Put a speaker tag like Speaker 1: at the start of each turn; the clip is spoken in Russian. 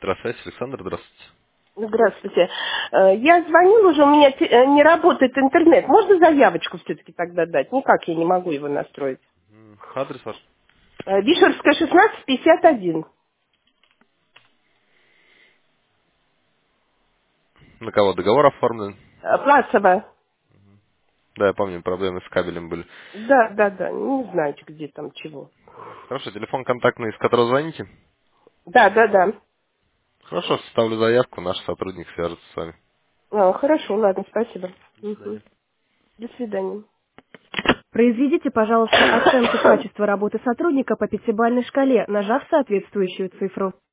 Speaker 1: Здравствуйте, Александр, здравствуйте.
Speaker 2: Здравствуйте. Я звонила уже, у меня не работает интернет. Можно заявочку все-таки тогда дать? Никак я не могу его настроить.
Speaker 1: Адрес ваш?
Speaker 2: Вишерская, 1651.
Speaker 1: На кого договор оформлен?
Speaker 2: Плацева.
Speaker 1: Да, я помню, проблемы с кабелем были.
Speaker 2: Да, да, да. Не знаете, где там чего.
Speaker 1: Хорошо, телефон контактный, с которого звоните?
Speaker 2: Да, да, да.
Speaker 1: Хорошо, составлю заявку, наш сотрудник свяжется с вами.
Speaker 2: Хорошо, ладно, спасибо.
Speaker 1: До свидания.
Speaker 2: Мгм. До свидания.
Speaker 3: Произведите, пожалуйста, оценку качества работы сотрудника по пятибалльной шкале, нажав соответствующую цифру.